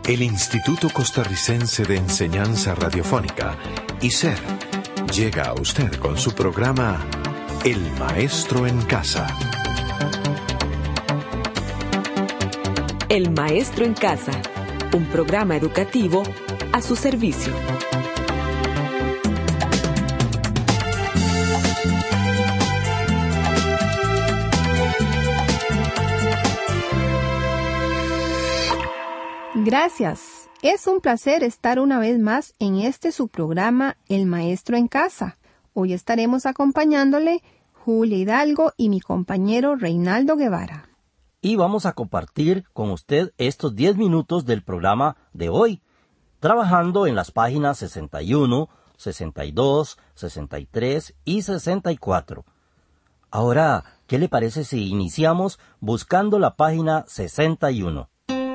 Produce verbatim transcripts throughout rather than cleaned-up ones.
El Instituto Costarricense de Enseñanza Radiofónica, I C E R, llega a usted con su programa El Maestro en Casa. El Maestro en Casa, un programa educativo a su servicio. Gracias. Es un placer estar una vez más en este su programa El Maestro en Casa. Hoy estaremos acompañándole Julia Hidalgo y mi compañero Reinaldo Guevara. Y vamos a compartir con usted estos diez minutos del programa de hoy, trabajando en las páginas sesenta y uno, sesenta y dos, sesenta y tres y sesenta y cuatro. Ahora, ¿qué le parece si iniciamos buscando la página sesenta y uno?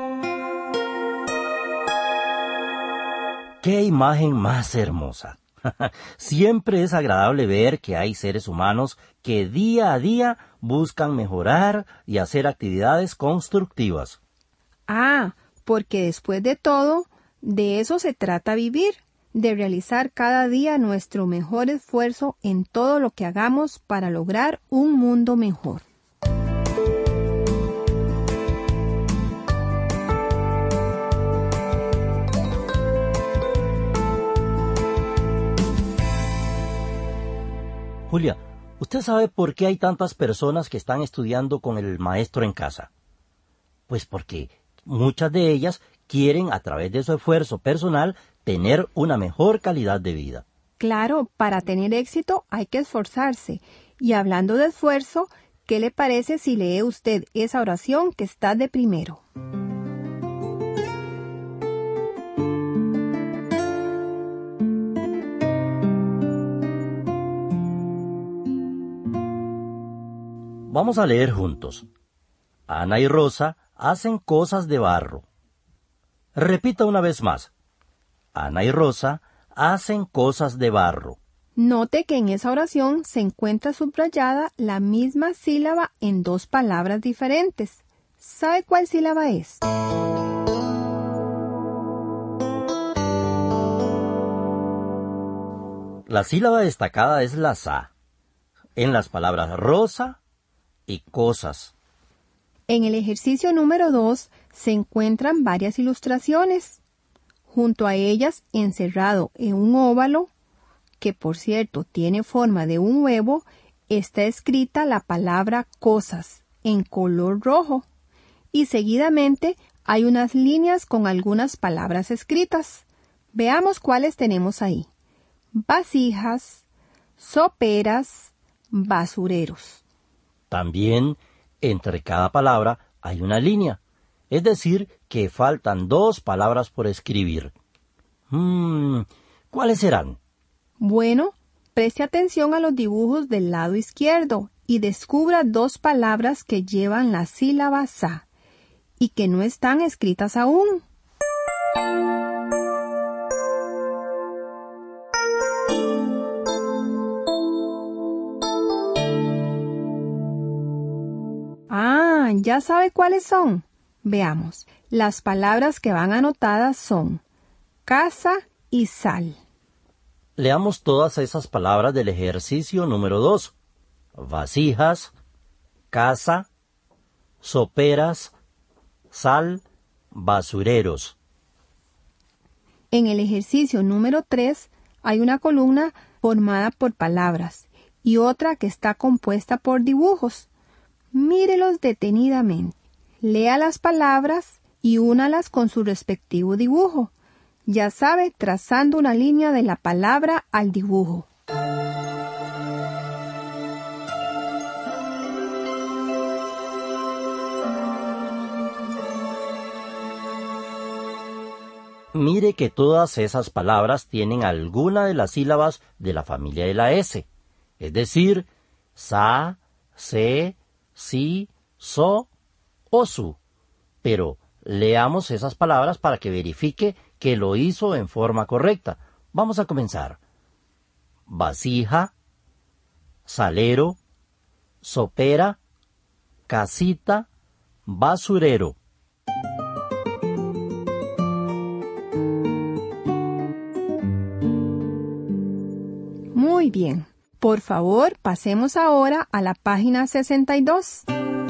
¡Qué imagen más hermosa! Siempre es agradable ver que hay seres humanos que día a día buscan mejorar y hacer actividades constructivas. Ah, porque después de todo, de eso se trata vivir, de realizar cada día nuestro mejor esfuerzo en todo lo que hagamos para lograr un mundo mejor. Julia, ¿usted sabe por qué hay tantas personas que están estudiando con el maestro en casa? Pues porque muchas de ellas quieren, a través de su esfuerzo personal, tener una mejor calidad de vida. Claro, para tener éxito hay que esforzarse. Y hablando de esfuerzo, ¿qué le parece si lee usted esa oración que está de primero? Vamos a leer juntos. Ana y Rosa hacen cosas de barro. Repita una vez más. Ana y Rosa hacen cosas de barro. Note que en esa oración se encuentra subrayada la misma sílaba en dos palabras diferentes. ¿Sabe cuál sílaba es? La sílaba destacada es la sa, en las palabras rosa y cosas. En el ejercicio número dos se encuentran varias ilustraciones. Junto a ellas, encerrado en un óvalo, que por cierto tiene forma de un huevo, está escrita la palabra cosas en color rojo. Y seguidamente hay unas líneas con algunas palabras escritas. Veamos cuáles tenemos ahí. Vasijas, soperas, basureros. También, entre cada palabra hay una línea, es decir, que faltan dos palabras por escribir. Hmm, ¿cuáles serán? Bueno, preste atención a los dibujos del lado izquierdo y descubra dos palabras que llevan la sílaba sa y que no están escritas aún. Ah, ¿ya sabe cuáles son? Veamos. Las palabras que van anotadas son casa y sal. Leamos todas esas palabras del ejercicio número dos. Vasijas, casa, soperas, sal, basureros. En el ejercicio número tres hay una columna formada por palabras y otra que está compuesta por dibujos. Mírelos detenidamente. Lea las palabras y únalas con su respectivo dibujo. Ya sabe, trazando una línea de la palabra al dibujo. Mire que todas esas palabras tienen alguna de las sílabas de la familia de la S, es decir, sa, se, si, so o su. Pero leamos esas palabras para que verifique que lo hizo en forma correcta. Vamos a comenzar. Vasija, salero, sopera, casita, basurero. Muy bien. Por favor, pasemos ahora a la página sesenta y dos.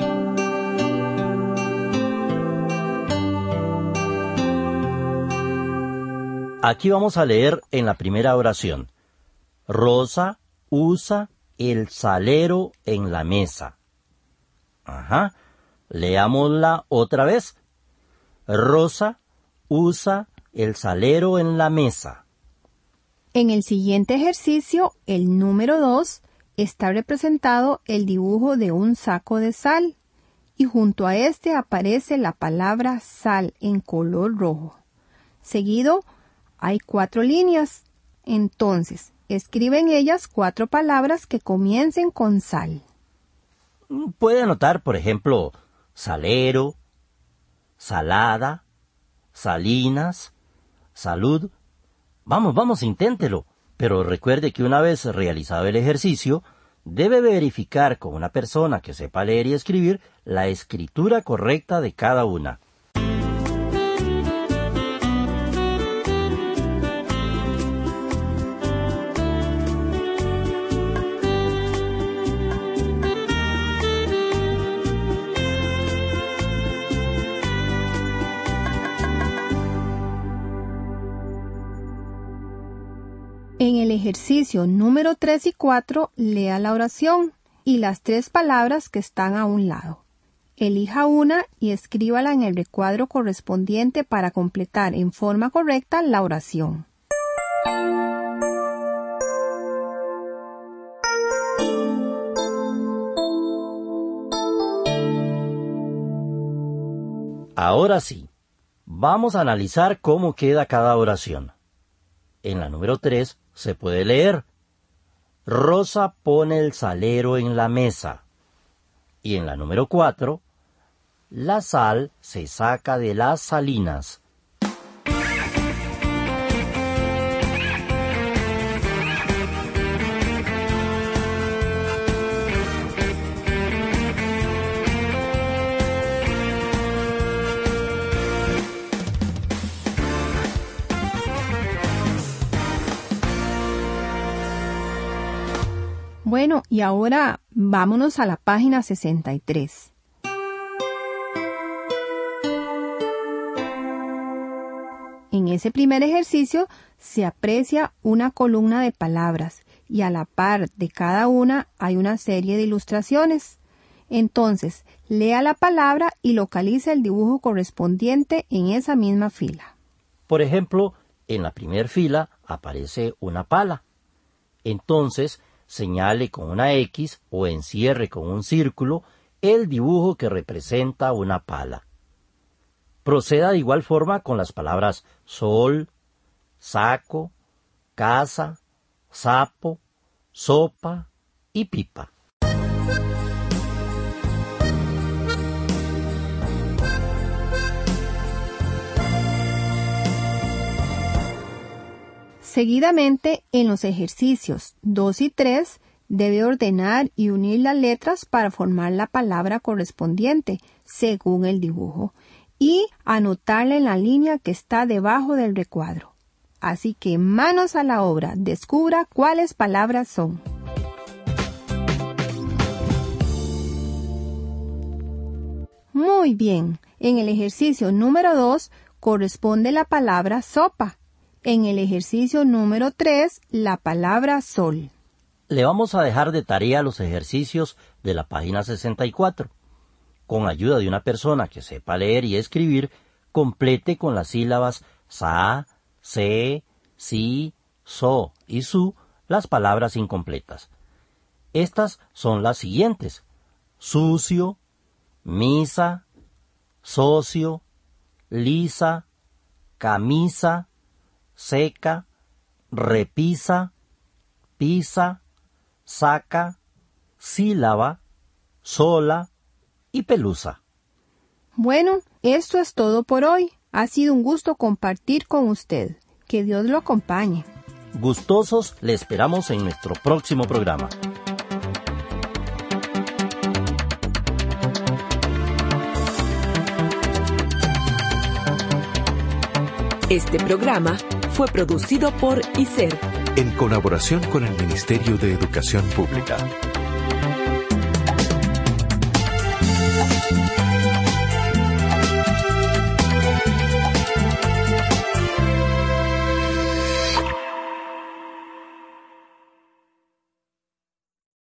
Aquí vamos a leer en la primera oración. Rosa usa el salero en la mesa. Ajá. Leámosla otra vez. Rosa usa el salero en la mesa. En el siguiente ejercicio, el número dos, está representado el dibujo de un saco de sal y junto a este aparece la palabra sal en color rojo. Seguido, hay cuatro líneas. Entonces, escribe en ellas cuatro palabras que comiencen con sal. Puede anotar, por ejemplo, salero, salada, salinas, salud. Vamos, vamos, inténtelo. Pero recuerde que una vez realizado el ejercicio, debe verificar con una persona que sepa leer y escribir la escritura correcta de cada una. En el ejercicio número tres y cuatro, lea la oración y las tres palabras que están a un lado. Elija una y escríbala en el recuadro correspondiente para completar en forma correcta la oración. Ahora sí, vamos a analizar cómo queda cada oración. En la número tres se puede leer: Rosa pone el salero en la mesa. Y en la número cuatro, la sal se saca de las salinas. Bueno, y ahora vámonos a la página sesenta y tres. En ese primer ejercicio se aprecia una columna de palabras y a la par de cada una hay una serie de ilustraciones. Entonces, lea la palabra y localice el dibujo correspondiente en esa misma fila. Por ejemplo, en la primera fila aparece una pala. Entonces, señale con una X o encierre con un círculo el dibujo que representa una pala. Proceda de igual forma con las palabras sol, saco, casa, sapo, sopa y pipa. Seguidamente, en los ejercicios dos y tres, debe ordenar y unir las letras para formar la palabra correspondiente, según el dibujo, y anotarla en la línea que está debajo del recuadro. Así que manos a la obra, descubra cuáles palabras son. Muy bien, en el ejercicio número dos corresponde la palabra sopa. En el ejercicio número tres, la palabra sol. Le vamos a dejar de tarea los ejercicios de la página sesenta y cuatro. Con ayuda de una persona que sepa leer y escribir, complete con las sílabas sa, se, si, so y su las palabras incompletas. Estas son las siguientes: sucio, misa, socio, lisa, camisa, seca, repisa, pisa, saca, sílaba, sola y pelusa. Bueno, esto es todo por hoy. Ha sido un gusto compartir con usted. Que Dios lo acompañe. Gustosos le esperamos en nuestro próximo programa. Este programa fue producido por I C E R, en colaboración con el Ministerio de Educación Pública.